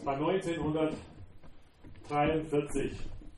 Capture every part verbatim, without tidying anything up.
war neunzehnhundertdreiundvierzig.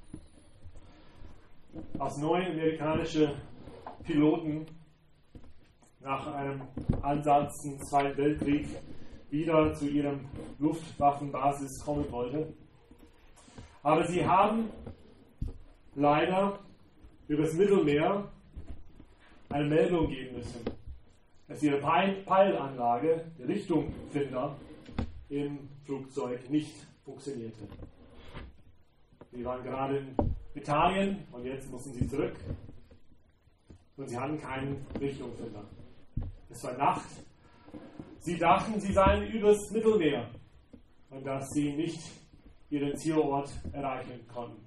Als neun amerikanische Piloten nach einem Ansatz im Zweiten Weltkrieg wieder zu ihrem Luftwaffenbasis kommen wollten. Aber sie haben leider über das Mittelmeer eine Meldung geben müssen, dass ihre Peilanlage, der Richtungsfinder im Flugzeug nicht funktionierte. Sie waren gerade in Italien und jetzt mussten sie zurück und sie hatten keinen Richtungsfinder. Es war Nacht. Sie dachten, sie seien übers Mittelmeer und dass sie nicht ihren Zielort erreichen konnten.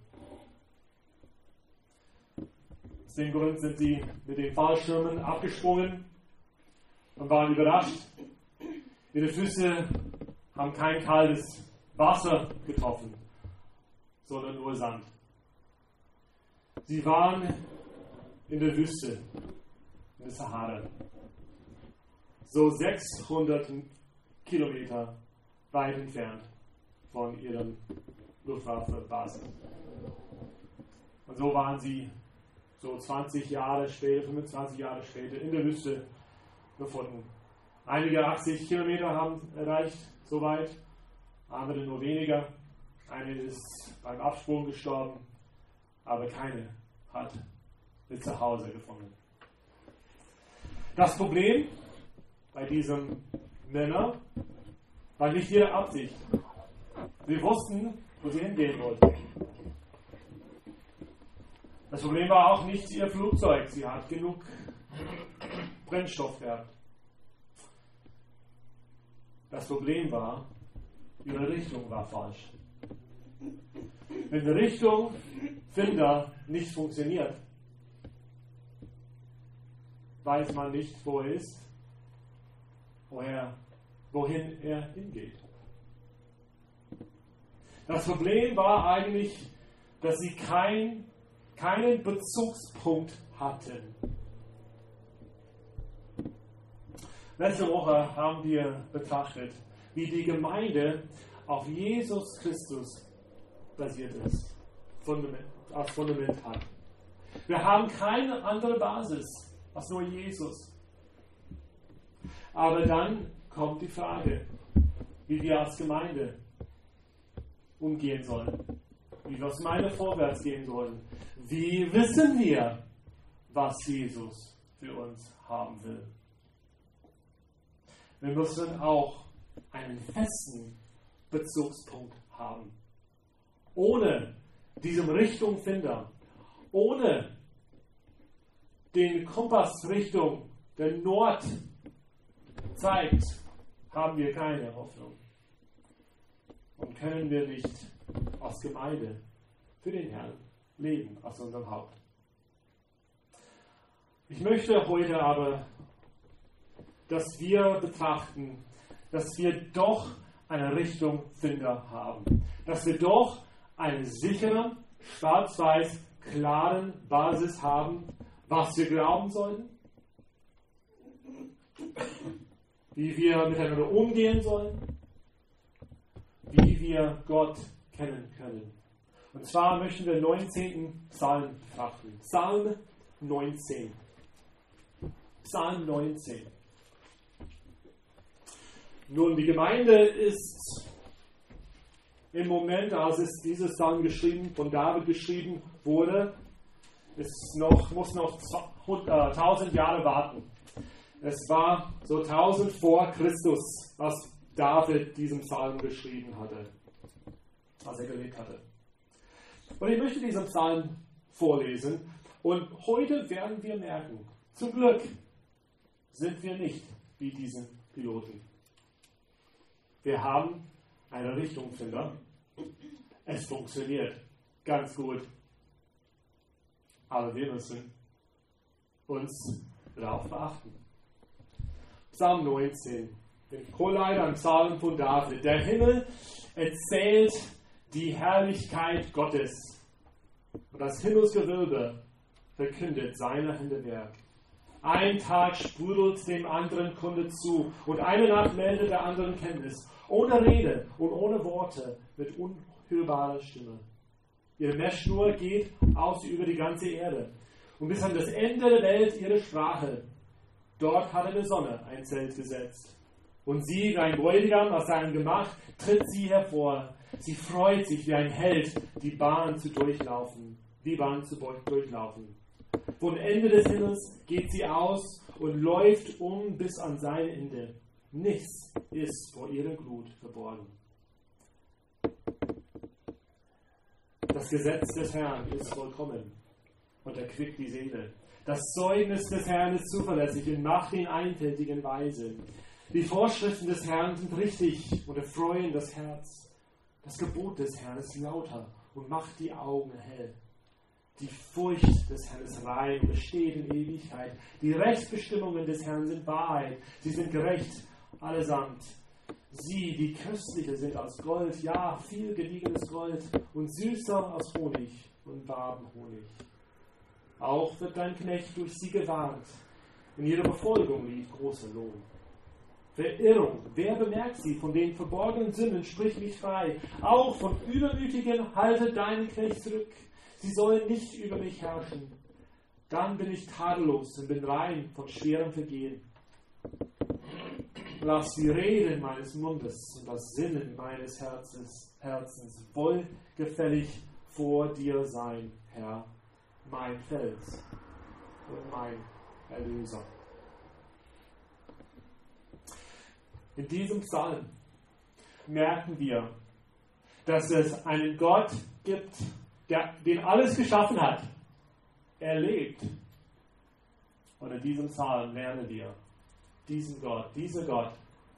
Aus dem Grund sind sie mit den Fallschirmen abgesprungen und waren überrascht. Ihre Füße haben kein kaltes Wasser getroffen, sondern nur Sand. Sie waren in der Wüste, in der Sahara, so sechshundert Kilometer weit entfernt von ihrem Luftwaffenbasis. Und so waren sie so zwanzig Jahre später, fünfundzwanzig Jahre später in der Wüste gefunden. Einige achtzig Kilometer haben erreicht, soweit, andere nur weniger. Eine ist beim Absprung gestorben, aber keine hat ihr Zuhause gefunden. Das Problem bei diesem Männer war nicht ihre Absicht. Sie wussten, wo sie hingehen wollten. Das Problem war auch nicht ihr Flugzeug. Sie hat genug Brennstoff gehabt. Das Problem war, ihre Richtung war falsch. Wenn der Richtungsfinder nicht funktioniert, weiß man nicht, wo er ist, woher, wohin er hingeht. Das Problem war eigentlich, dass sie kein, keinen Bezugspunkt hatten. Letzte Woche haben wir betrachtet, wie die Gemeinde auf Jesus Christus basiert ist, Fundament, als Fundament hat. Wir haben keine andere Basis als nur Jesus. Aber dann kommt die Frage, wie wir als Gemeinde umgehen sollen, wie wir als Gemeinde vorwärts gehen sollen. Wie wissen wir, was Jesus für uns haben will? Wir müssen auch einen festen Bezugspunkt haben. Ohne diesen Richtungsfinder, ohne den Kompassrichtung der Nord zeigt, haben wir keine Hoffnung. Und können wir nicht als Gemeinde für den Herrn leben, als unserem Haupt. Ich möchte heute aber, dass wir betrachten, dass wir doch einen Richtungsfinder haben. Dass wir doch eine sichere, schwarz-weiß, klaren Basis haben, was wir glauben sollten, wie wir miteinander umgehen sollen, wie wir Gott kennen können. Und zwar möchten wir den neunzehnten Psalm betrachten. Psalm neunzehn. Psalm neunzehn. Nun, die Gemeinde ist im Moment, als es dieses Psalm geschrieben, von David geschrieben wurde, ist noch, muss noch tausend Jahre warten. Es war so tausend vor Christus, was David diesen Psalm geschrieben hatte, als er gelebt hatte. Und ich möchte diesen Psalm vorlesen und heute werden wir merken, zum Glück sind wir nicht wie diesen Piloten. Wir haben einen Richtungsfinder. Es funktioniert ganz gut. Aber wir müssen uns darauf beachten. Psalm neunzehn. Den Chorleiter, ein Psalm von David. Der Himmel erzählt die Herrlichkeit Gottes. Und das Himmelsgewölbe verkündet seine Hände Werk. Ein Tag sprudelt dem anderen Kunde zu und eine Nacht meldet der anderen Kenntnis. Ohne Rede und ohne Worte mit unhörbarer Stimme. Ihre Messschnur geht aus über die ganze Erde und bis an das Ende der Welt ihre Sprache. Dort hat eine Sonne ein Zelt gesetzt. Und sie, wie ein Bräutigam aus seinem Gemach, tritt sie hervor. Sie freut sich wie ein Held, die Bahn zu durchlaufen, die Bahn zu durchlaufen. Vom Ende des Himmels geht sie aus und läuft um bis an sein Ende. Nichts ist vor ihrer Glut verborgen. Das Gesetz des Herrn ist vollkommen und erquickt die Seele. Das Zeugnis des Herrn ist zuverlässig und macht ihn einfältigen weise. Die Vorschriften des Herrn sind richtig und erfreuen das Herz. Das Gebot des Herrn ist lauter und macht die Augen hell. Die Furcht des Herrn ist rein und besteht in Ewigkeit. Die Rechtsbestimmungen des Herrn sind Wahrheit. Sie sind gerecht allesamt. Sie, die köstlicher sind als Gold, ja, viel gediegenes Gold und süßer als Honig und Wabenhonig. Auch wird dein Knecht durch sie gewarnt. In ihrer Befolgung liegt großer Lohn. Verirrung, wer bemerkt sie? Von den verborgenen Sünden sprich mich frei. Auch von Übermütigen halte deinen Knecht zurück. Sie sollen nicht über mich herrschen. Dann bin ich tadellos und bin rein von schwerem Vergehen. Lass die Reden meines Mundes und das Sinnen meines Herzens, Herzens wohlgefällig vor dir sein, Herr, mein Fels und mein Erlöser. In diesem Psalm merken wir, dass es einen Gott gibt, der den alles geschaffen hat. Er lebt. Und in diesem Psalm lernen wir, diesen Gott, dieser Gott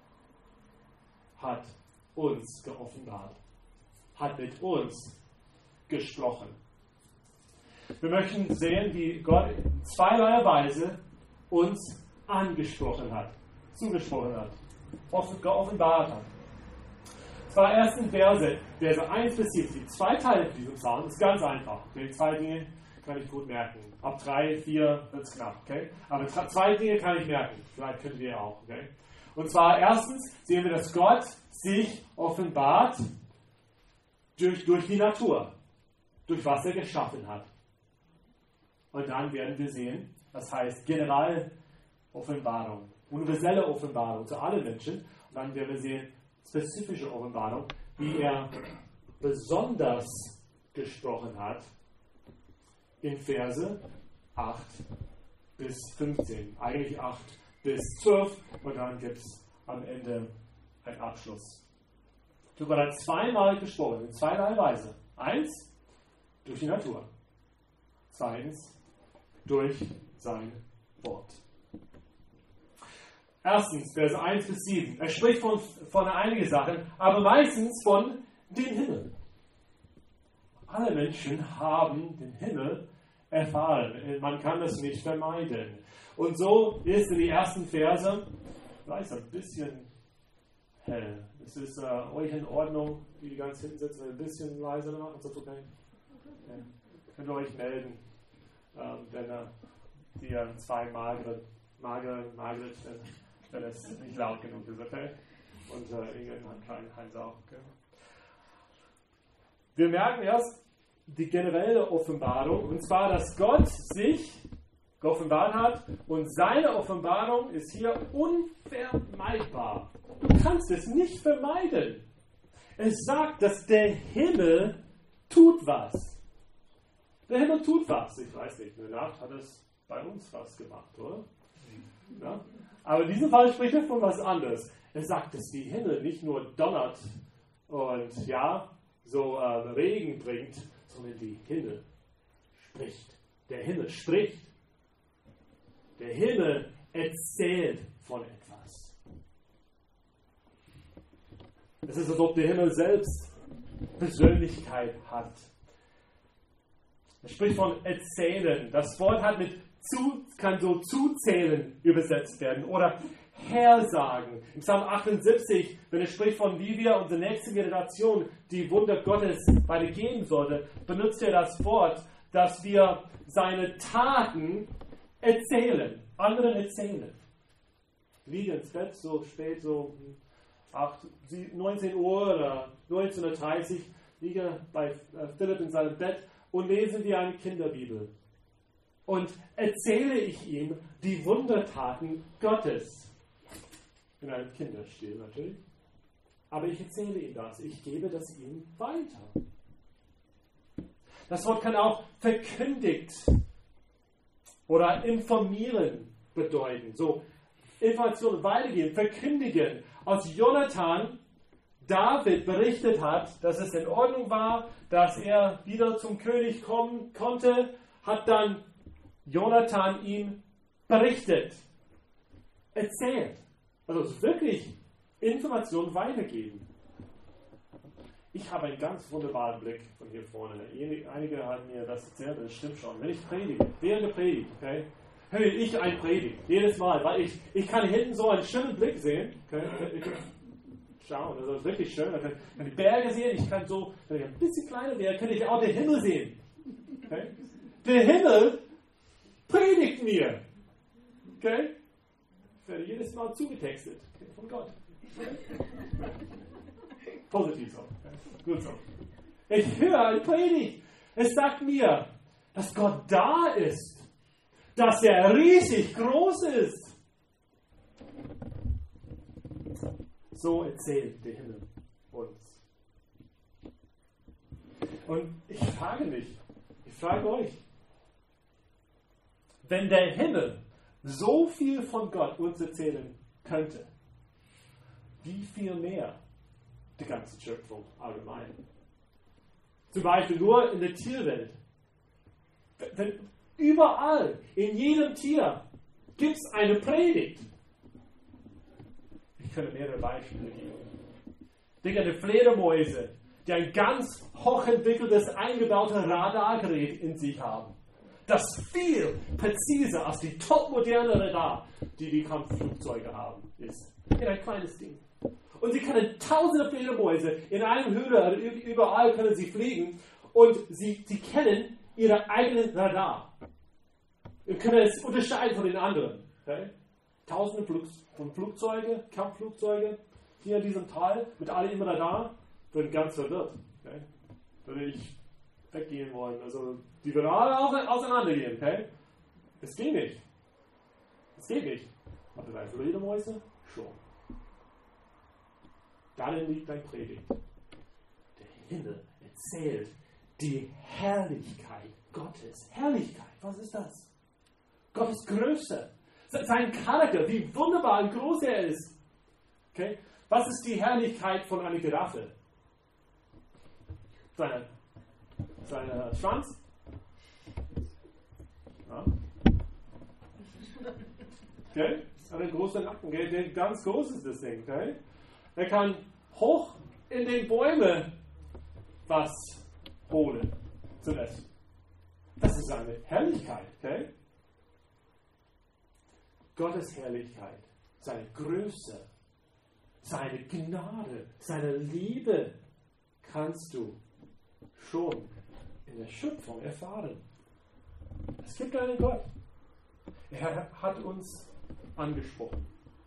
hat uns geoffenbart, hat mit uns gesprochen. Wir möchten sehen, wie Gott in zweierlei Weise uns angesprochen hat, zugesprochen hat, geoffenbart hat. Zwar erst in Verse, Verse eins bis sieben, die zwei Teile von diesem Psalm, ist ganz einfach. Die zwei Dinge kann ich gut merken. Ab drei, vier wird es knapp. Okay? Aber zwei Dinge kann ich merken. Vielleicht könnt ihr auch. Okay? Und zwar erstens sehen wir, dass Gott sich offenbart durch, durch die Natur, durch was er geschaffen hat. Und dann werden wir sehen, das heißt Generaloffenbarung, universelle Offenbarung zu allen Menschen. Und dann werden wir sehen, spezifische Offenbarung, wie er besonders gesprochen hat, in Verse acht bis fünfzehn. Eigentlich acht bis zwölf und dann gibt es am Ende einen Abschluss. So Gott hat zweimal gesprochen, in zweierlei Weise. Eins, durch die Natur. Zweitens, durch sein Wort. Erstens, Verse eins bis sieben. Er spricht von, von einigen Sachen, aber meistens von dem Himmel. Alle Menschen haben den Himmel erfahren. Man kann das nicht vermeiden. Und so ist in die ersten Verse, vielleicht ein bisschen hell. Ist es äh, euch in Ordnung, die die ganz hinten sitzen, ein bisschen leiser machen? Ist das okay? Okay. Könnt ihr euch melden, ähm, wenn äh, die äh, zwei magere, magere, magere, wenn, wenn es nicht laut genug ist, okay? Und äh, Inge hat keinen Heinz auch, okay? Wir merken erst die generelle Offenbarung, und zwar, dass Gott sich geoffenbart hat und seine Offenbarung ist hier unvermeidbar. Du kannst es nicht vermeiden. Es sagt, dass der Himmel tut was. Der Himmel tut was. Ich weiß nicht, eine Nacht hat es bei uns was gemacht, oder? Ja? Aber in diesem Fall spricht er von was anderes. Er sagt, dass die Himmel nicht nur donnert und ja, so äh, Regen bringt, sondern die Himmel spricht. Der Himmel spricht. Der Himmel erzählt von etwas. Es ist, als ob der Himmel selbst Persönlichkeit hat. Er spricht von erzählen. Das Wort hat mit zu, kann so zuzählen übersetzt werden oder hersagen. Im Psalm achtundsiebzig, wenn er spricht von wie wir unsere nächste Generation die Wunder Gottes weitergeben sollte, benutzt er das Wort, dass wir seine Taten erzählen, anderen erzählen. Liege ins Bett, so spät, so neunzehn Uhr oder neunzehn Uhr dreißig, liege bei Philipp in seinem Bett und lesen wir eine Kinderbibel. Und erzähle ich ihm die Wundertaten Gottes. In einem Kinderstil natürlich. Aber ich erzähle ihm das. Ich gebe das ihm weiter. Das Wort kann auch verkündigt oder informieren bedeuten. So, Informationen weitergeben, verkündigen. Als Jonathan David berichtet hat, dass es in Ordnung war, dass er wieder zum König kommen konnte, hat dann Jonathan ihm berichtet, erzählt. Also wirklich Informationen weitergeben. Ich habe einen ganz wunderbaren Blick von hier vorne. Einige haben mir das erzählt, das stimmt schon. Wenn ich predige, während der Predigt, okay, höre ich ein Predigt, jedes Mal, weil ich, ich kann hinten so einen schönen Blick sehen. Okay, ich kann schauen, das ist wirklich schön. Ich kann, kann die Berge sehen, ich kann so, wenn ich ein bisschen kleiner wäre, kann ich auch den Himmel sehen. Okay? Der Himmel predigt mir. Okay? Ich werde jedes Mal zugetextet. Okay, von Gott. Positiv so. Okay? Gut so. Ich höre eine Predigt. Es sagt mir, dass Gott da ist. Dass er riesig groß ist. So erzählt der Himmel uns. Und ich frage mich, ich frage euch, wenn der Himmel so viel von Gott uns erzählen könnte, wie viel mehr die ganze Schöpfung allgemein? Zum Beispiel nur in der Tierwelt. Wenn überall, in jedem Tier, gibt es eine Predigt. Ich könnte mehrere Beispiele geben. Denke an die Fledermäuse, die ein ganz hochentwickeltes, eingebautes Radargerät in sich haben. Das viel präziser als die topmoderne Radar, die die Kampfflugzeuge haben, ist. In ein kleines Ding. Und sie können tausende Fledermäuse in einem Höhle, überall können sie fliegen und sie, sie kennen ihre eigenen Radar. Wir können es unterscheiden von den anderen. Okay? Tausende Flug, von Flugzeuge, Kampfflugzeuge, hier in diesem Teil, mit alle immer Radar, würden ganz verwirrt. Okay? Würde ich weggehen wollen. Also, die würden alle auseinandergehen. Okay? Es geht nicht. Es geht nicht. Aber bei Fledermäuse schon. Darin liegt dein Predigt. Der Himmel erzählt die Herrlichkeit Gottes. Herrlichkeit, was ist das? Gottes Größe. Sein Charakter, wie wunderbar und groß er ist. Okay? Was ist die Herrlichkeit von einer Giraffe? Seine, seine Schwanz? Ja. Okay? Hat einen großen Nacken. Okay? Ganz groß ist das Ding. Okay? Er kann hoch in den Bäumen was holen zum Essen. Das ist seine Herrlichkeit. Okay? Gottes Herrlichkeit, seine Größe, seine Gnade, seine Liebe kannst du schon in der Schöpfung erfahren. Es gibt einen Gott. Er hat uns angesprochen.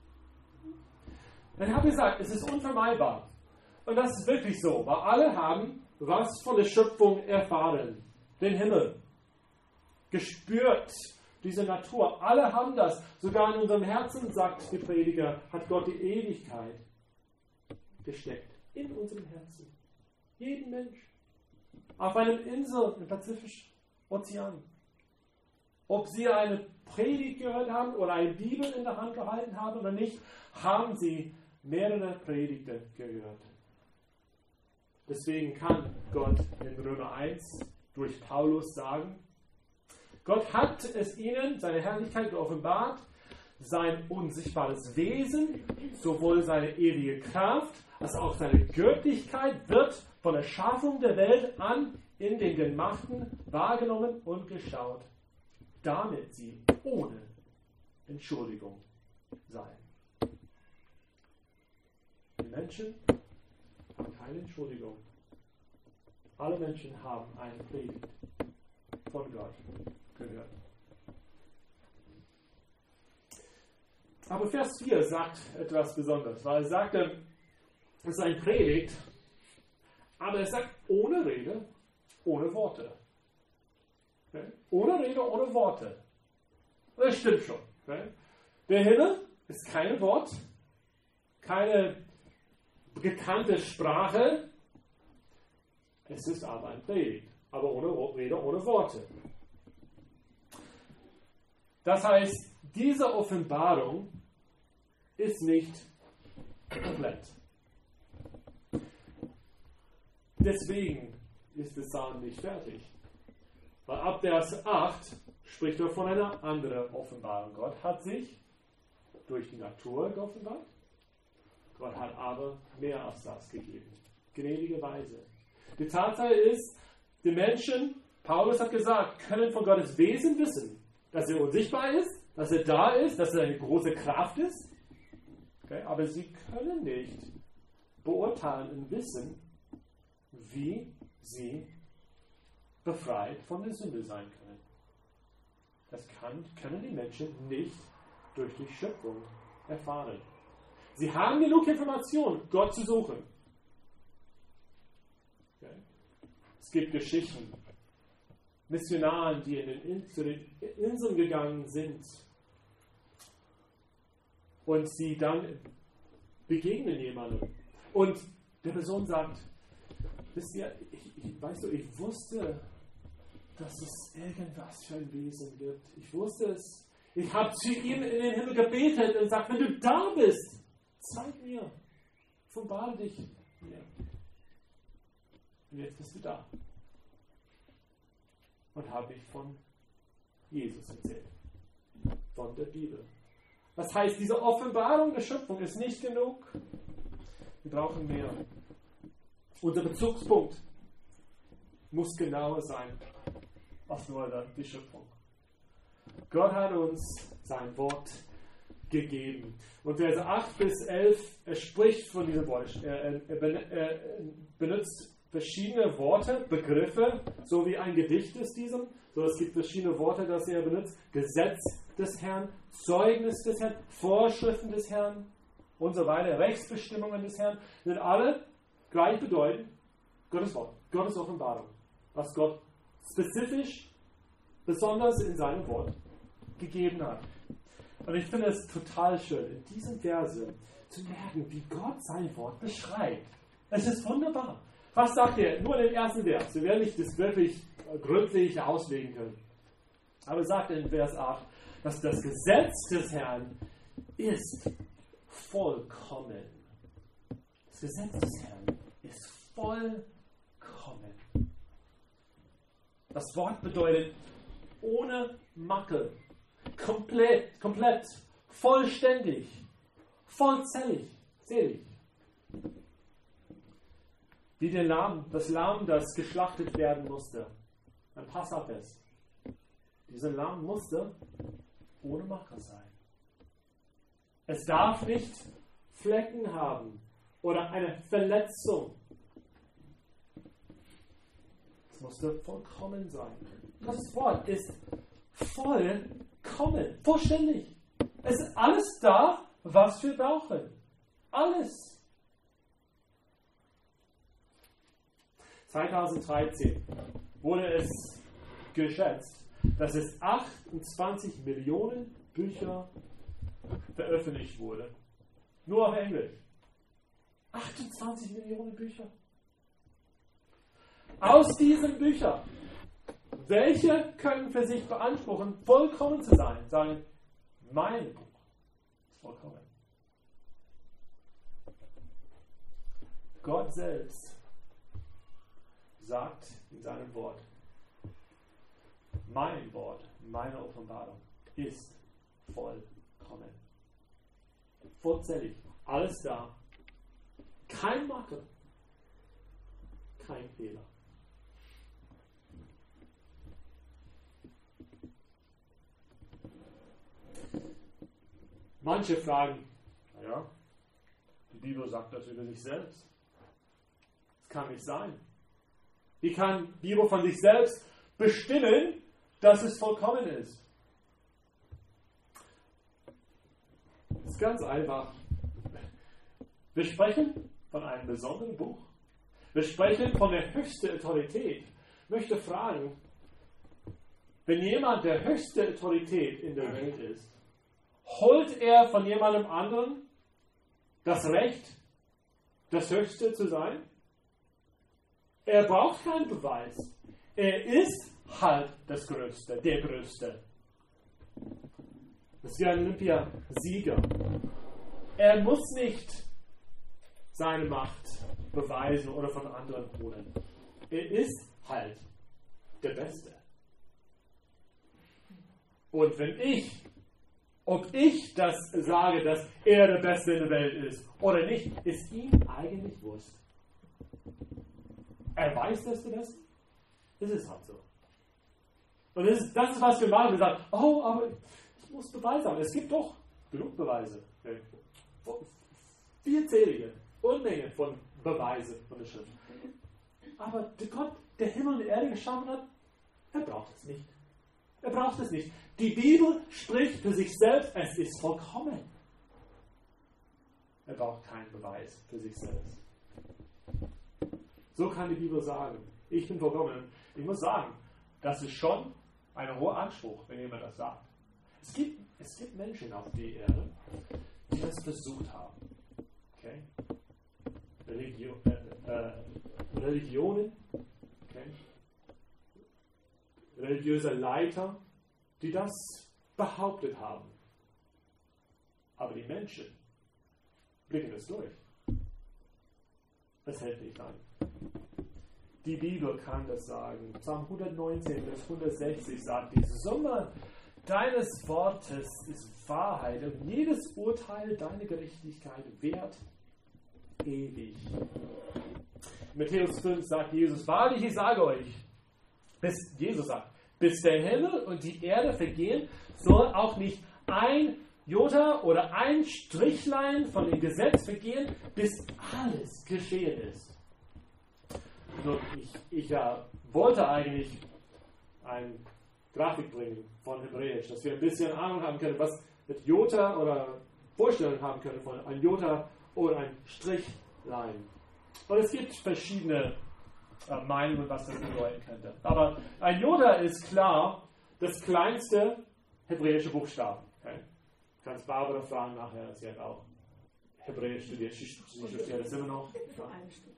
Ich habe gesagt, es ist unvermeidbar. Und das ist wirklich so, weil alle haben was von der Schöpfung erfahren. Den Himmel. Gespürt. Diese Natur. Alle haben das. Sogar in unserem Herzen, sagt der Prediger, hat Gott die Ewigkeit gesteckt. In unserem Herzen. Jeden Mensch. Auf einer Insel im Pazifischen Ozean. Ob sie eine Predigt gehört haben oder eine Bibel in der Hand gehalten haben oder nicht, haben sie mehrere Predigten gehört. Deswegen kann Gott in Römer eins durch Paulus sagen, Gott hat es ihnen, seine Herrlichkeit geoffenbart, sein unsichtbares Wesen, sowohl seine ewige Kraft, als auch seine Göttlichkeit wird von der Schaffung der Welt an in den Gemachten wahrgenommen und geschaut, damit sie ohne Entschuldigung seien. Die Menschen haben keine Entschuldigung. Alle Menschen haben eine Predigt von Gott gehört. Aber Vers vier sagt etwas Besonderes, weil er sagte, es ist ein Predigt, aber er sagt ohne Rede, ohne Worte. Okay? Ohne Rede, ohne Worte. Das stimmt schon. Okay? Der Himmel ist kein Wort, keine gekannte Sprache. Es ist aber ein Predigt, aber ohne Rede, ohne Worte. Das heißt, diese Offenbarung ist nicht komplett. Deswegen ist der Psalm nicht fertig. Weil ab Vers acht spricht er von einer anderen Offenbarung. Gott hat sich durch die Natur geoffenbart. Gott hat aber mehr als das gegeben. Gnädige Weise. Die Tatsache ist, die Menschen, Paulus hat gesagt, können von Gottes Wesen wissen, dass er unsichtbar ist, dass er da ist, dass er eine große Kraft ist. Okay? Aber sie können nicht beurteilen und wissen, wie sie befreit von der Sünde sein können. Das kann, können die Menschen nicht durch die Schöpfung erfahren. Sie haben genug Informationen, Gott zu suchen. Okay? Es gibt Geschichten, Missionaren, die in den in, zu den Inseln gegangen sind und sie dann begegnen jemandem. Und der Person sagt, wisst ihr, ich, ich, weißt du, ich wusste, dass es irgendwas für ein Wesen gibt. Ich wusste es. Ich habe zu ihm in den Himmel gebetet und gesagt, wenn du da bist, zeig mir, offenbare dich mir. Und jetzt bist du da. Und habe ich von Jesus erzählt. Von der Bibel. Das heißt, diese Offenbarung der Schöpfung ist nicht genug. Wir brauchen mehr. Unser Bezugspunkt muss genauer sein als nur die Schöpfung. Gott hat uns sein Wort gegeben. Und Verse acht bis elf, er spricht von diesem Wort. Er, er, er benutzt verschiedene Worte, Begriffe, so wie ein Gedicht ist diesem. So, es gibt verschiedene Worte, das er benutzt. Gesetz des Herrn, Zeugnis des Herrn, Vorschriften des Herrn und so weiter, Rechtsbestimmungen des Herrn, sind alle gleichbedeutend Gottes Wort, Gottes Offenbarung, was Gott spezifisch, besonders in seinem Wort gegeben hat. Und ich finde es total schön, in diesen Verse zu merken, wie Gott sein Wort beschreibt. Es ist wunderbar. Was sagt er? Nur in dem ersten Vers. Wir werden nicht das wirklich gründlich auslegen können. Aber er sagt in Vers acht, dass das Gesetz des Herrn ist vollkommen. Das Gesetz des Herrn ist vollkommen. Das Wort bedeutet ohne Makel, komplett, komplett, vollständig, vollzählig, selig. Wie der Lamm, das Lamm, das geschlachtet werden musste, ein Passafest. Dieser Lamm musste ohne Makel sein. Es darf nicht Flecken haben oder eine Verletzung. Es musste vollkommen sein. Das Wort ist vollkommen, vollständig. Es ist alles da, was wir brauchen. Alles. zweitausenddreizehn wurde es geschätzt, dass es achtundzwanzig Millionen Bücher veröffentlicht wurde. Nur auf Englisch. achtundzwanzig Millionen Bücher. Aus diesen Büchern, welche können für sich beanspruchen, vollkommen zu sein? Sagen, mein Buch ist vollkommen. Gott selbst sagt in seinem Wort, mein Wort, meine Offenbarung ist vollkommen. Vollzählig. Alles da. Kein Makel. Kein Fehler. Manche fragen, naja, die Bibel sagt das über sich selbst. Das kann nicht sein. Wie kann die Bibel von sich selbst bestimmen, dass es vollkommen ist? ist ganz einfach. Wir sprechen von einem besonderen Buch. Wir sprechen von der höchsten Autorität. Ich möchte fragen, wenn jemand der höchste Autorität in der Welt ist, holt er von jemandem anderen das Recht, das Höchste zu sein? Er braucht keinen Beweis. Er ist halt das Größte, der Größte. Das ist wie ein Olympiasieger. Er muss nicht seine Macht beweisen oder von anderen holen. Er ist halt der Beste. Und wenn ich, ob ich das sage, dass er der Beste in der Welt ist oder nicht, ist ihm eigentlich wurscht. Er weiß, dass du das bist. Es ist halt so. Und das ist, das ist, was wir machen. Wir sagen, oh, aber ich muss Beweise haben. Es gibt doch genug Beweise. Okay. Vielzählige, Unmengen von Beweisen von der Schrift. Aber der Gott, der Himmel und die Erde geschaffen hat, er braucht es nicht. Er braucht es nicht. Die Bibel spricht für sich selbst, es ist vollkommen. Er braucht keinen Beweis für sich selbst. So kann die Bibel sagen, ich bin vollkommen. Ich muss sagen, das ist schon ein hoher Anspruch, wenn jemand das sagt. Es gibt, es gibt Menschen auf der Erde, die das versucht haben. Okay? Religion, äh, äh, Religionen, okay? Religiöse Leiter, die das behauptet haben. Aber die Menschen blicken es durch. Es hält nicht an. Die Bibel kann das sagen. Psalm hundertneunzehn bis hundertsechzig sagt, die Summe deines Wortes ist Wahrheit und jedes Urteil deiner Gerechtigkeit währt ewig. Matthäus fünf sagt Jesus, wahrlich, ich sage euch, bis Jesus sagt, bis der Himmel und die Erde vergehen, soll auch nicht ein Jota oder ein Strichlein von dem Gesetz vergehen, bis alles geschehen ist. Also ich ich ja, wollte eigentlich eine Grafik bringen von Hebräisch, dass wir ein bisschen Ahnung haben können, was mit Jota oder Vorstellungen haben können von ein Jota oder ein Strichlein. Und es gibt verschiedene äh, Meinungen, was das bedeuten könnte. Aber ein Jota ist klar das kleinste hebräische Buchstaben. Okay? Du kannst Barbara fragen nachher, sie hat auch Hebräisch studiert, sie studiert das immer noch. Vor allem studiert.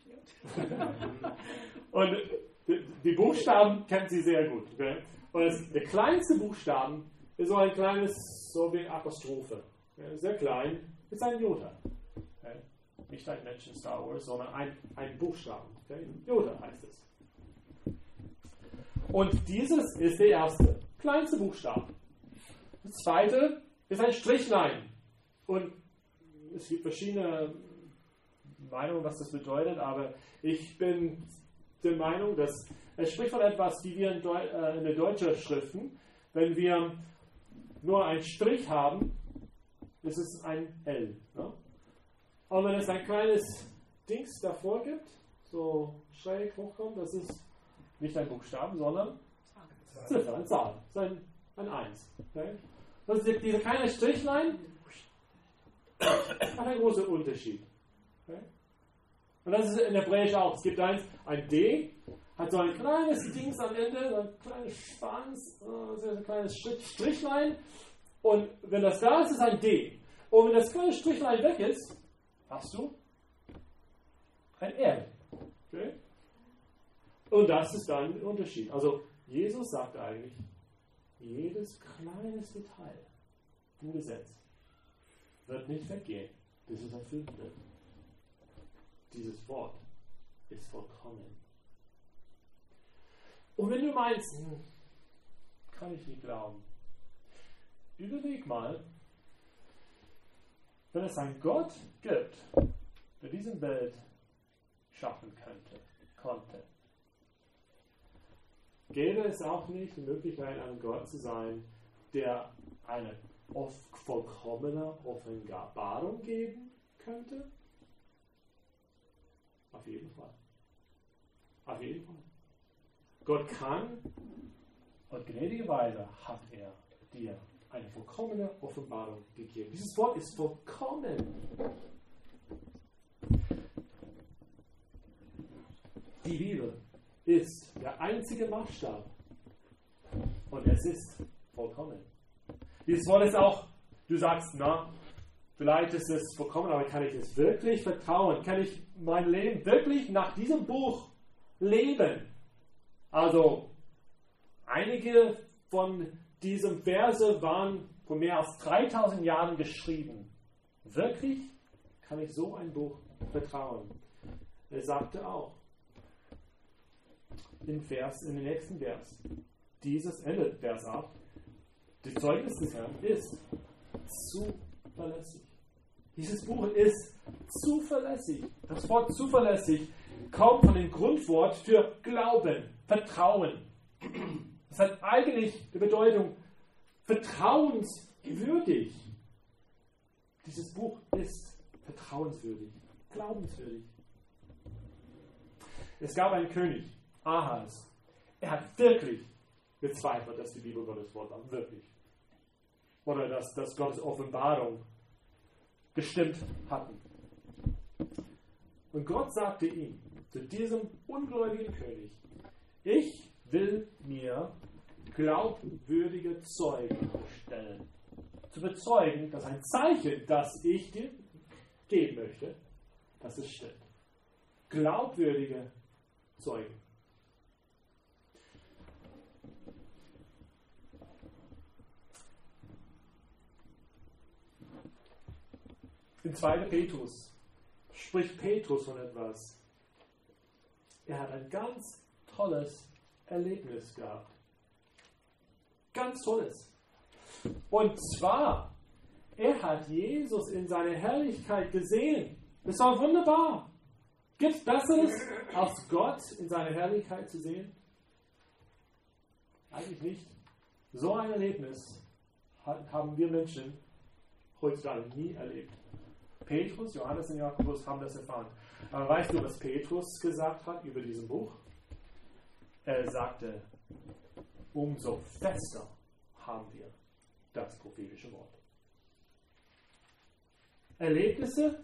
Und die, die Buchstaben kennt sie sehr gut. Okay? Und das, der kleinste Buchstaben ist so ein kleines, so wie eine Apostrophe. Okay? Sehr klein, ist ein Jota. Okay? Nicht ein Mensch in Star Wars, sondern ein, ein Buchstaben. Okay? Jota heißt es. Und dieses ist der erste, kleinste Buchstabe. Das zweite ist ein Strichlein. Und es gibt verschiedene Meinungen, was das bedeutet, aber ich bin der Meinung, dass es spricht von etwas, wie wir in, Deu äh, in der deutschen Schriften, wenn wir nur einen Strich haben, ist es ein L. Ne? Und wenn es ein kleines Dings davor gibt, so schräg hochkommt, das ist nicht ein Buchstaben, sondern Ziffer, eine Zahl, das ist ein, ein eins. Okay? Das ist diese kleine Strichlein hat einen großen Unterschied. Okay? Und das ist in Hebräisch auch. Es gibt eins, ein D, hat so ein kleines Dings am Ende, so ein kleines Schwanz, so ein kleines Strichlein. Und wenn das da ist, ist ein D. Und wenn das kleine Strichlein weg ist, hast du ein R. Okay? Und das ist dann der Unterschied. Also Jesus sagt eigentlich, jedes kleines Detail im Gesetz wird nicht weggehen, bis es erfüllt wird. Dieses Wort ist vollkommen. Und wenn du meinst, hm, kann ich nicht glauben, überleg mal, wenn es einen Gott gibt, der diese Welt schaffen könnte, konnte, gäbe es auch nicht die Möglichkeit, ein Gott zu sein, der eine vollkommene Offenbarung geben könnte? Auf jeden Fall. Auf jeden Fall. Gott kann und gnädigerweise hat er dir eine vollkommene Offenbarung gegeben. Dieses Wort ist vollkommen. Die Bibel ist der einzige Maßstab. Und es ist vollkommen. Dieses Wort ist auch, du sagst, na, vielleicht ist es vollkommen, aber kann ich es wirklich vertrauen? Kann ich mein Leben wirklich nach diesem Buch leben? Also, einige von diesen Verse waren vor mehr als dreitausend Jahren geschrieben. Wirklich kann ich so ein Buch vertrauen? Er sagte auch, in, Vers, in den nächsten Vers, dieses endet Vers acht, das Zeugnis des Herrn ist zuverlässig. Dieses Buch ist zuverlässig. Das Wort zuverlässig kommt von dem Grundwort für Glauben, Vertrauen. Das hat eigentlich die Bedeutung vertrauenswürdig. Dieses Buch ist vertrauenswürdig, glaubenswürdig. Es gab einen König, Ahas. Er hat wirklich bezweifelt, dass die Bibel Gottes Wort war. Wirklich. Oder dass, dass Gottes Offenbarung gestimmt hatten. Und Gott sagte ihm, zu diesem ungläubigen König, ich will mir glaubwürdige Zeugen stellen. Zu bezeugen, dass ein Zeichen, das ich dir geben möchte, dass es stimmt. Glaubwürdige Zeugen. In zweiten Petrus spricht Petrus von etwas. Er hat ein ganz tolles Erlebnis gehabt. Ganz tolles. Und zwar, er hat Jesus in seiner Herrlichkeit gesehen. Das war wunderbar. Gibt es Besseres, als Gott in seiner Herrlichkeit zu sehen? Eigentlich nicht. So ein Erlebnis haben wir Menschen heutzutage nie erlebt. Petrus, Johannes und Jakobus haben das erfahren. Aber weißt du, was Petrus gesagt hat über dieses Buch? Er sagte, umso fester haben wir das prophetische Wort. Erlebnisse,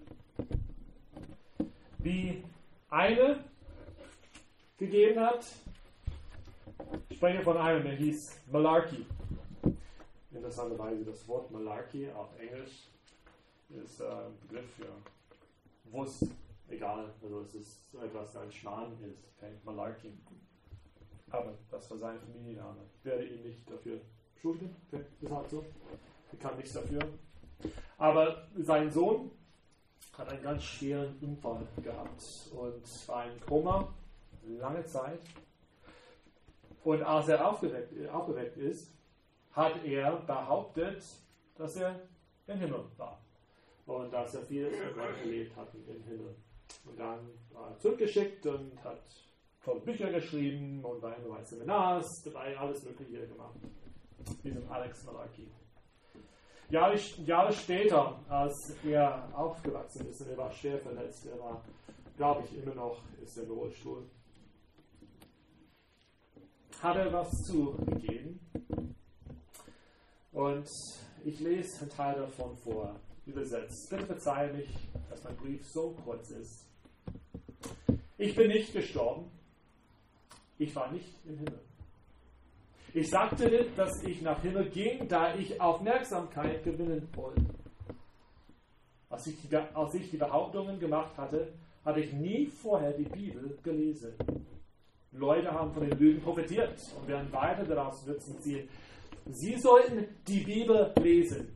wie eine gegeben hat. Ich spreche von einem, der hieß Malarkey. Interessanterweise das Wort Malarkey auf Englisch ist äh, ein Begriff für Wuss, egal, also es ist etwas, ein Schmarrn ist, okay? Malarkey. Aber das war sein Familienname. Ich werde ihn nicht dafür schulden, okay? Das ist halt so. Er kann nichts dafür. Aber sein Sohn hat einen ganz schweren Unfall gehabt und war in Koma, lange Zeit. Und als er aufgeweckt, aufgeweckt ist, hat er behauptet, dass er im Himmel war. Und dass er vieles mit Gott erlebt hat im Himmel. Und dann war er zurückgeschickt und hat tolle Bücher geschrieben und war immer bei Seminars, dabei alles Mögliche gemacht. Diesem Alex Malarkey. Jahre, Jahre später, als er aufgewachsen ist und er war schwer verletzt, er war, glaube ich, immer noch ist er im Rollstuhl, hat er was zugegeben. Und ich lese einen Teil davon vor, übersetzt. Bitte verzeihe mich, dass mein Brief so kurz ist. Ich bin nicht gestorben. Ich war nicht im Himmel. Ich sagte dir, dass ich nach Himmel ging, da ich Aufmerksamkeit gewinnen wollte. Als ich, die, als ich die Behauptungen gemacht hatte, hatte ich nie vorher die Bibel gelesen. Leute haben von den Lügen profitiert und werden weiter daraus Nutzen ziehen. Sie sollten die Bibel lesen,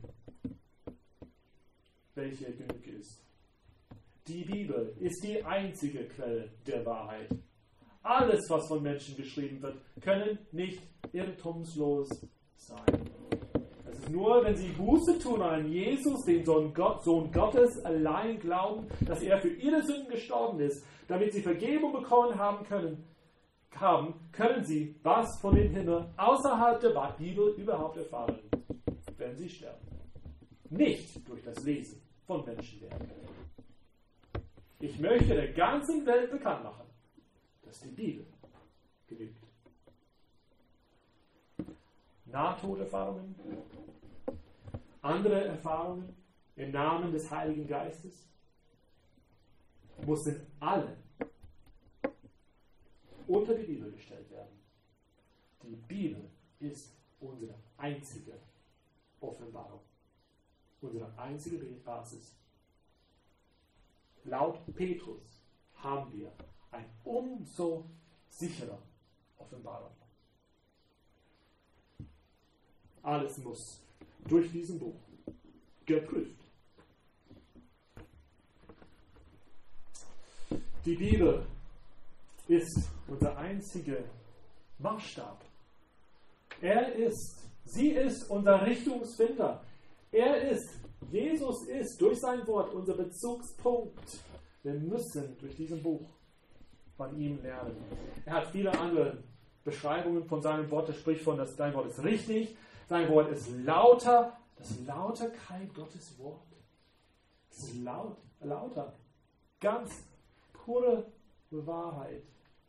welche genug ist. Die Bibel ist die einzige Quelle der Wahrheit. Alles, was von Menschen geschrieben wird, können nicht irrtumslos sein. Es ist nur, wenn sie Buße tun an Jesus, den Sohn, Gott, Sohn Gottes, allein glauben, dass er für ihre Sünden gestorben ist, damit sie Vergebung bekommen haben können, haben, können sie was von dem Himmel außerhalb der Bibel überhaupt erfahren, wenn sie sterben. Nicht durch das Lesen von Menschenwerken. Ich möchte der ganzen Welt bekannt machen, dass die Bibel genügt. Nahtoderfahrungen, andere Erfahrungen im Namen des Heiligen Geistes, mussten alle unter die Bibel gestellt werden. Die Bibel ist unsere einzige Offenbarung, unsere einzige Basis. Laut Petrus haben wir eine umso sichere Offenbarung. Alles muss durch diesen Buch geprüft. Die Bibel ist unser einziger Maßstab. Er ist, sie ist unser Richtungsfinder. Er ist, Jesus ist durch sein Wort unser Bezugspunkt. Wir müssen durch diesen Buch von ihm lernen. Er hat viele andere Beschreibungen von seinem Wort. Er spricht von, dass sein Wort ist richtig, sein Wort ist lauter. Das Lauterkeit Gottes Wort. Es ist laut, lauter. Ganz pure Wahrheit.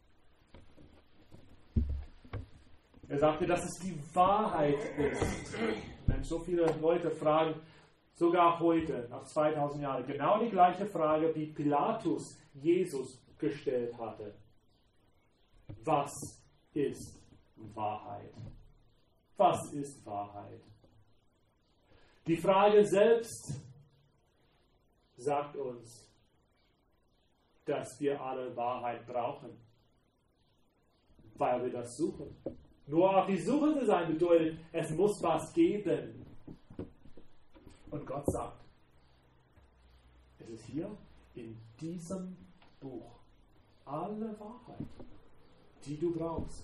Er sagte, dass es die Wahrheit ist. Wenn so viele Leute fragen, sogar heute, nach zweitausend Jahren, genau die gleiche Frage, wie Pilatus Jesus gestellt hatte. Was ist Wahrheit? Was ist Wahrheit? Die Frage selbst sagt uns, dass wir alle Wahrheit brauchen, weil wir das suchen. Nur auf die Suche zu sein bedeutet, es muss was geben. Und Gott sagt, es ist hier in diesem Buch alle Wahrheit, die du brauchst.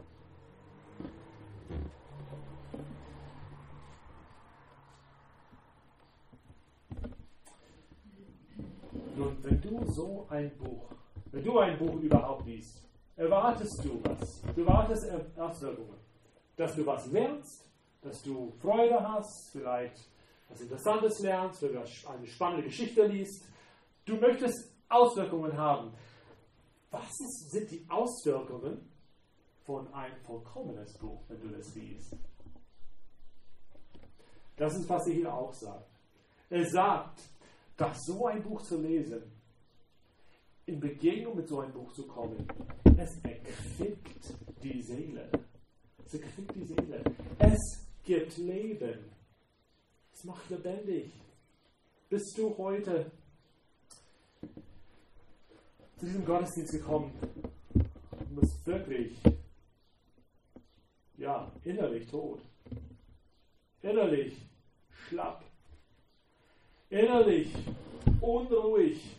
Nun, wenn du so ein Buch, wenn du ein Buch überhaupt liest, erwartest du was? Du erwartest Auswirkungen. Dass du was lernst, dass du Freude hast, vielleicht was Interessantes lernst, wenn du eine spannende Geschichte liest. Du möchtest Auswirkungen haben. Was ist, sind die Auswirkungen von einem vollkommenes Buch, wenn du das liest? Das ist, was er hier auch sagt. Er sagt, dass so ein Buch zu lesen, in Begegnung mit so einem Buch zu kommen, es erquickt die Seele. Es erquickt die Seele. Es gibt Leben. Es macht lebendig. Bist du heute zu diesem Gottesdienst gekommen und bist wirklich, ja, innerlich tot. Innerlich schlapp. Innerlich unruhig.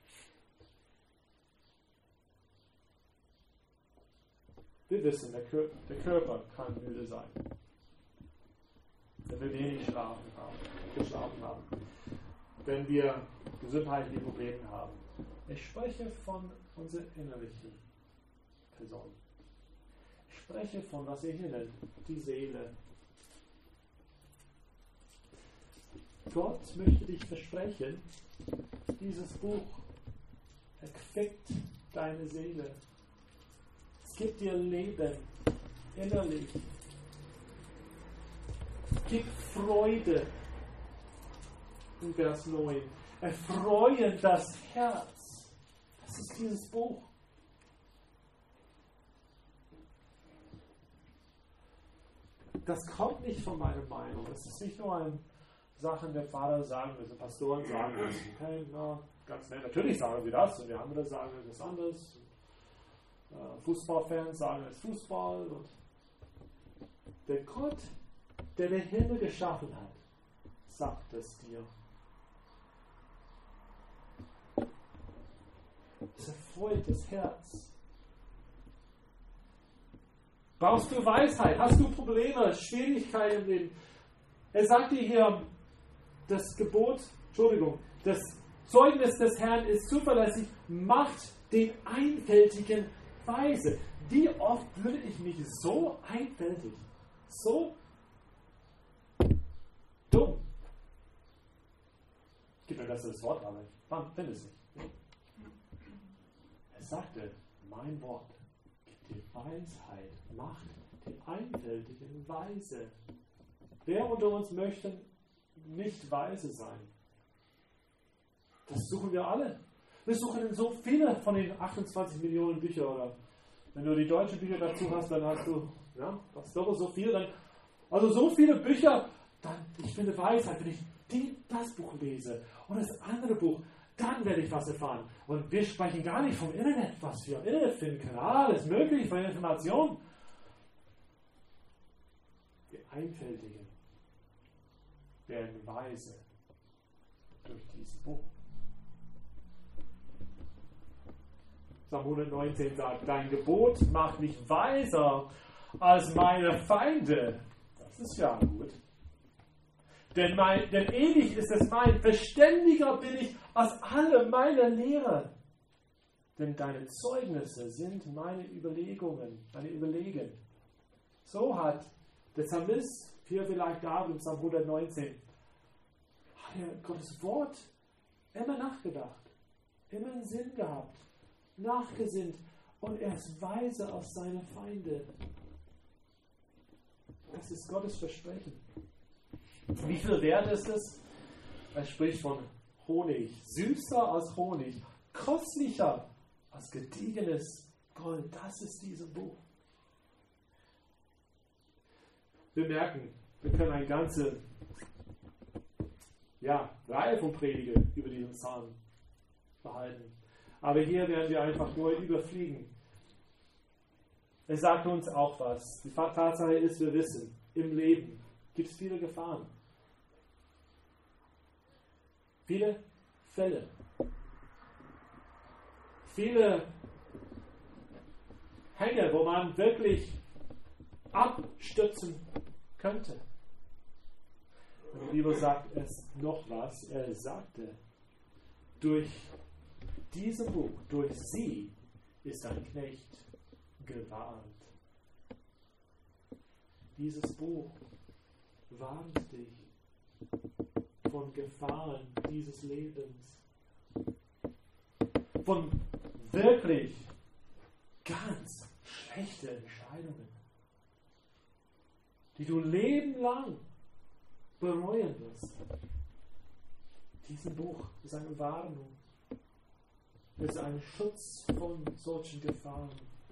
Wir wissen, der Körper, der Körper kann müde sein, wenn wir wenig schlafen haben, geschlafen haben, wenn wir gesundheitliche Probleme haben. Ich spreche von unserer innerlichen Person. Ich spreche von, was ihr hier nennt, die Seele. Gott möchte dich versprechen, dieses Buch erquickt deine Seele. Es gibt dir Leben innerlich. Es gibt Freude. In Vers neun. Erfreuen das Herz. Das ist dieses Buch. Das kommt nicht von meiner Meinung. Das ist nicht nur ein Sachen der Vater sagen, also Pastoren sagen das. Okay, na, ganz nett. Natürlich sagen wir das und die anderen sagen etwas anderes. Uh, Fußballfans sagen es Fußball. Und der Gott, der den Himmel geschaffen hat, sagt es dir. Es erfreut das Herz. Brauchst du Weisheit? Hast du Probleme, Schwierigkeiten im Leben? Er sagt dir hier, das Gebot, Entschuldigung, das Zeugnis des Herrn ist zuverlässig, macht den Einfältigen weise. Wie oft würde ich mich so einfältig, so dumm. Es gibt ein besseres Wort, aber ich finde es nicht. Er sagte, mein Wort gibt dir Weisheit, macht die Einfältigen weise. Wer unter uns möchte nicht weise sein. Das suchen wir alle. Wir suchen in so viele von den achtundzwanzig Millionen Büchern. Oder wenn du die deutschen Bücher dazu hast, dann hast du ja, das doppelt so viel. Dann, also so viele Bücher, dann, ich finde Weisheit, wenn ich die, das Buch lese und das andere Buch, dann werde ich was erfahren. Und wir sprechen gar nicht vom Internet, was wir im Internet finden können. Alles möglich von Informationen. Die Einfältigen werden weise durch dieses Buch. Psalm hundertneunzehn sagt, dein Gebot macht mich weiser als meine Feinde. Das ist ja gut. Denn, mein, denn ewig ist es mein, verständiger bin ich als alle meine Lehrer. Denn deine Zeugnisse sind meine Überlegungen, meine Überlegen. So hat der Psalmist, hier vielleicht da im Psalm hundertneunzehn, hat er Gottes Wort immer nachgedacht, immer einen Sinn gehabt, nachgesinnt und er ist weise als seine Feinde. Das ist Gottes Versprechen. Wie viel wert ist es? Er spricht von Honig, süßer als Honig, kostlicher als gediegenes Gold. Das ist dieses Buch. Wir merken, wir können eine ganze ja, Reihe von Predigen über diesen Psalm behalten. Aber hier werden wir einfach nur überfliegen. Es sagt uns auch was. Die Tatsache ist, wir wissen, im Leben gibt es viele Gefahren. Viele Fälle. Viele Hänge, wo man wirklich abstürzen könnte. Und die Bibel sagt es noch was. Er sagte, durch diesem Buch, durch sie ist ein Knecht gewarnt. Dieses Buch warnt dich von Gefahren dieses Lebens. Von wirklich ganz schlechten Entscheidungen, die du lebenlang bereuen wirst. Dieses Buch ist eine Warnung. Es ist ein Schutz von solchen Gefahren.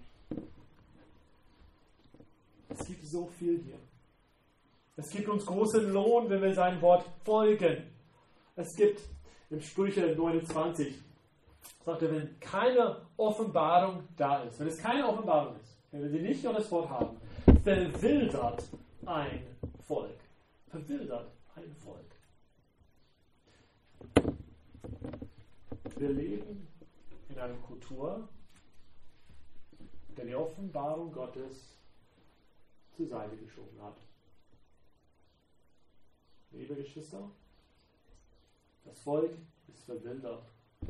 Es gibt so viel hier. Es gibt uns großen Lohn, wenn wir sein Wort folgen. Es gibt im Sprüche neunundzwanzig, sagt er, wenn keine Offenbarung da ist, wenn es keine Offenbarung ist, wenn wir nicht Gottes Wort haben, verwildert ein Volk. Verwildert ein Volk. Wir leben in einer Kultur, der die Offenbarung Gottes zur Seite geschoben hat. Liebe Geschwister, das Volk ist verwildert.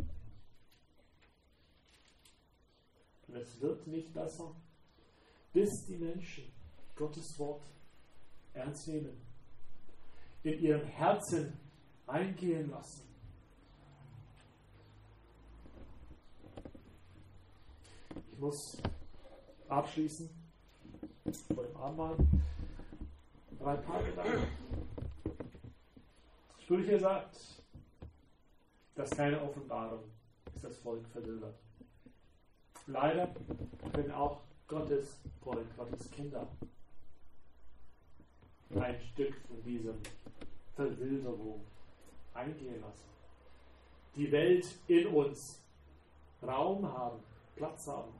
Und es wird nicht besser, bis die Menschen Gottes Wort ernst nehmen, in ihrem Herzen eingehen lassen. Ich muss abschließen vor dem Abendmahl. Drei paar Gedanken. Sprüche sagt, dass keine Offenbarung ist das Volk verwildert. Leider können auch Gottes Volk, Gottes Kinder ein Stück von diesem Verwilderung eingehen lassen. Die Welt in uns Raum haben, Platz haben.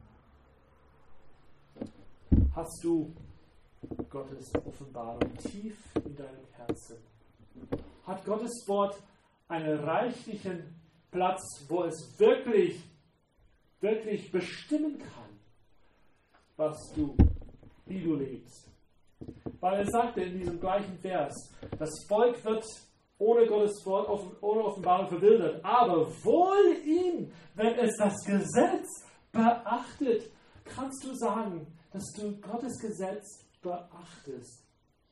Hast du Gottes Offenbarung tief in deinem Herzen? Hat Gottes Wort einen reichlichen Platz, wo es wirklich, wirklich bestimmen kann, was du, wie du lebst? Weil er sagte in diesem gleichen Vers, das Volk wird ohne Gottes Wort, ohne Offenbarung verwildert, aber wohl ihm, wenn es das Gesetz beachtet. Kannst du sagen, dass du Gottes Gesetz beachtest?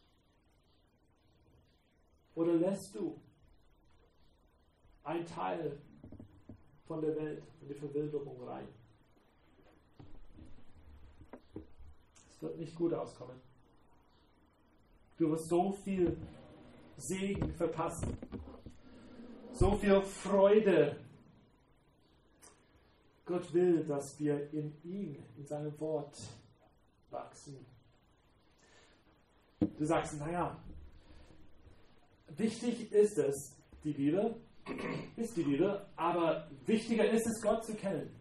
Oder lässt du einen Teil von der Welt in die Verwilderung rein? Es wird nicht gut auskommen. Du wirst so viel Segen verpassen. So viel Freude. Gott will, dass wir in ihm, in seinem Wort wachsen. Du sagst, naja, wichtig ist es, die Bibel, ist die Bibel, aber wichtiger ist es, Gott zu kennen.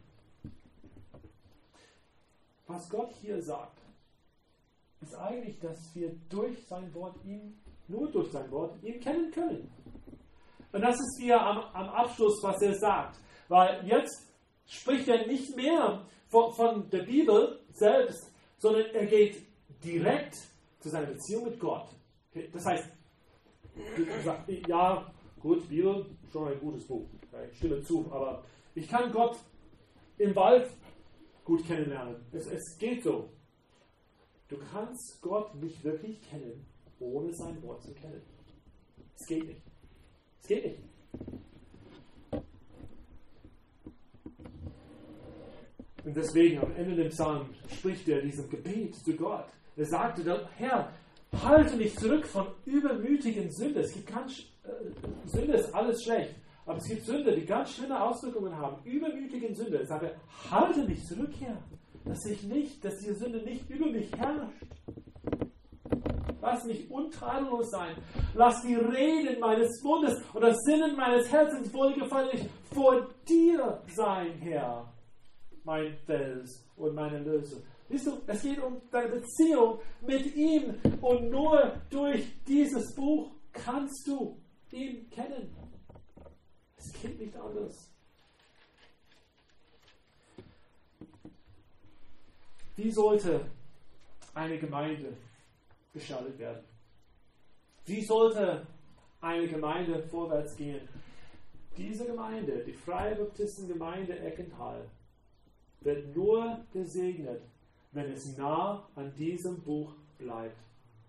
Was Gott hier sagt, ist eigentlich, dass wir durch sein Wort ihn, nur durch sein Wort, ihn kennen können. Und das ist hier am, am Abschluss, was er sagt. Weil jetzt spricht er nicht mehr von, von der Bibel selbst, sondern er geht direkt zu seiner Beziehung mit Gott. Okay? Das heißt, du sagst, ja, gut, Bibel, schon ein gutes Buch. Ich stimme zu, aber ich kann Gott im Wald gut kennenlernen. Es, es geht so. Du kannst Gott nicht wirklich kennen, ohne sein Wort zu kennen. Es geht nicht. Es geht nicht. Und deswegen am Ende des Psalms spricht er diesem Gebet zu Gott. Er sagte dann, Herr, halte mich zurück von übermütigen Sünden. Es gibt ganz, äh, Sünde ist alles schlecht. Aber es gibt Sünde, die ganz schlimme Auswirkungen haben. Übermütigen Sünde. Er sagte, halte mich zurück, Herr. Dass ich nicht, dass diese Sünde nicht über mich herrscht. Lass mich untadellos sein. Lass die Reden meines Mundes und das Sinnen meines Herzens wohlgefallen vor dir sein, Herr. Mein Fels und meine Lösung. Siehst du, es geht um deine Beziehung mit ihm. Und nur durch dieses Buch kannst du ihn kennen. Es geht nicht anders. Wie sollte eine Gemeinde gestaltet werden? Wie sollte eine Gemeinde vorwärts gehen? Diese Gemeinde, die Freie Baptisten-Gemeinde Eckenthal, wird nur gesegnet, wenn es nah an diesem Buch bleibt.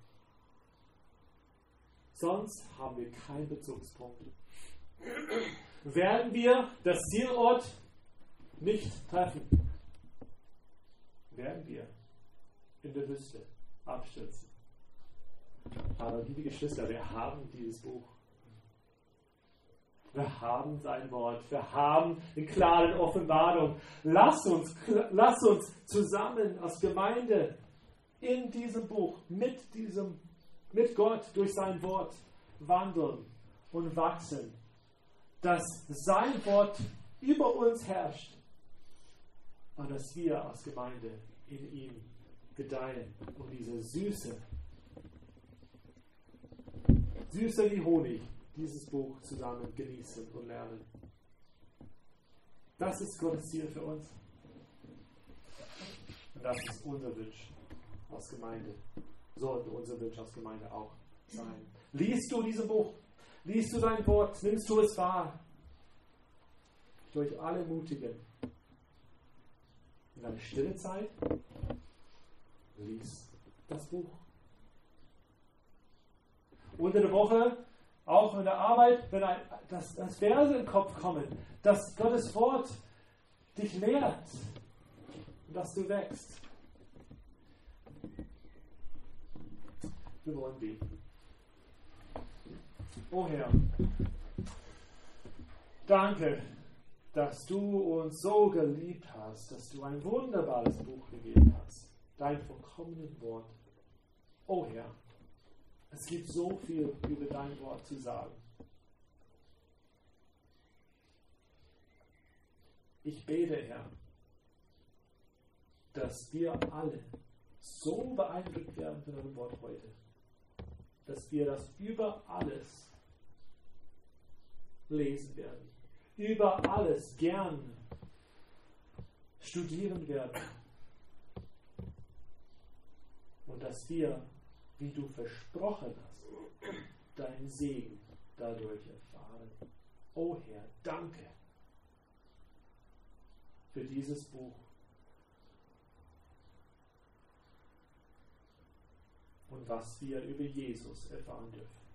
Sonst haben wir keinen Bezugspunkt. Werden wir das Zielort nicht treffen, werden wir in der Wüste abstürzen. Aber liebe Geschwister, wir haben dieses Buch. Wir haben sein Wort. Wir haben die klare Offenbarung. Lass uns, lass uns zusammen als Gemeinde in diesem Buch, mit, diesem, mit Gott durch sein Wort wandeln und wachsen. Dass sein Wort über uns herrscht und dass wir als Gemeinde in ihm gedeihen und diese Süße, süßer wie Honig, dieses Buch zusammen genießen und lernen. Das ist Gottes Ziel für uns. Und das ist unser Wunsch als Gemeinde. Sollte unser Wunsch als Gemeinde auch sein. Liest du dieses Buch? Liest du dein Wort? Nimmst du es wahr? Durch alle Mutigen. In deiner stille Zeit lies das Buch. Unter der Woche, auch in der Arbeit, wenn ein, das, das Verse im Kopf kommen, dass Gottes Wort dich lehrt und dass du wächst. Wir wollen beten. O Herr, danke, dass du uns so geliebt hast, dass du ein wunderbares Buch gegeben hast, dein vollkommenes Wort. O Herr, es gibt so viel über dein Wort zu sagen. Ich bete, Herr, dass wir alle so beeindruckt werden von deinem Wort heute, dass wir das über alles lesen werden, über alles gern studieren werden und dass wir, wie du versprochen hast, deinen Segen dadurch erfahren. O Herr, danke für dieses Buch und was wir über Jesus erfahren dürfen.